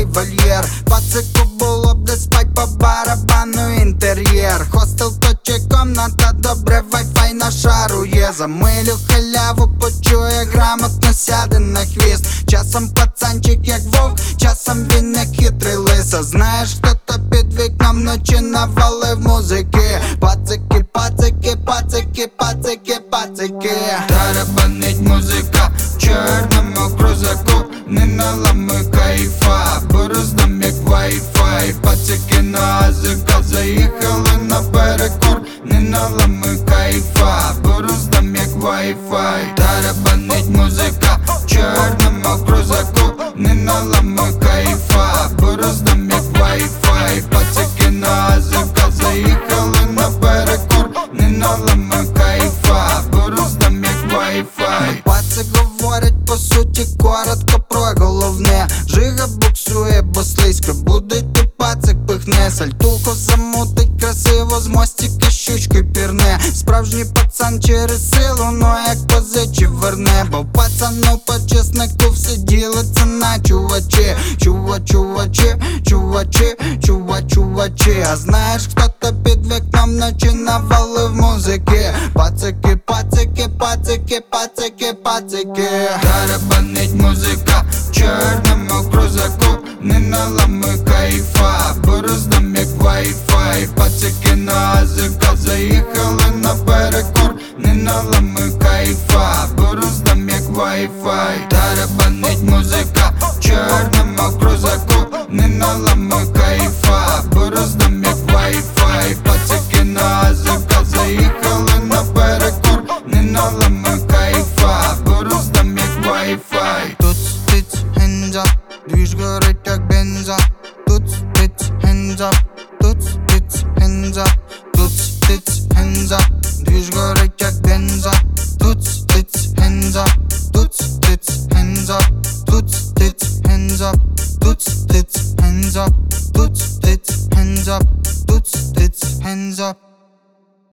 свій вольєр. Пацику було б де спать, по барабану інтер'єр. Хостел то чи комната, добре вайфай на шару є. За милю халяву почує, грамотно сяде на хвіст. Часом пацанчик як вовк, часом він як хитрий лиса. Знаєш, хто-то під вікном вночі навалив музики. Пацики, пацики, пацики, пацики, пацики. Тарабанить музика в чорному крузаку. Не наламуй кайфа, бо роздам як вай-фай. Пацики на азика заїхали на перекур. Не наламуй кайфа, бо роздам як вай-фай. Тарабанить музика в чорному крузаку. Не наламуй кайфа, бо роздам як вай-фай. Пацики на азика заїхали на перекур. Не наламуй кайфа, бо роздам як вай-фай. Пацик говорить по суті коротко про головне. Жига буксує, бо слизько буде йти, пацик пихне. Сальтуху замутить красиво, з мостика щучкою пірне. Справжній пацан через силу, но як позичив верне. Бо пацану по чеснику все ділиться на чувачі. Чувачі, чувачі, чувачі. А знаєш, хто-то під вікном вночі навалив музики. Пацики, пацики, пацики, пацики, пацики. Тарабанить музика в чорному крузаку. Не наламуй кайфа, бо роздам як вай-фай. Пацики на азика заїхали на перекур. Не наламуй кайфа, бо роздам як вай-фай. Тарабанить музика в чорному крузаку. Не наламуй кайфа, бо роздам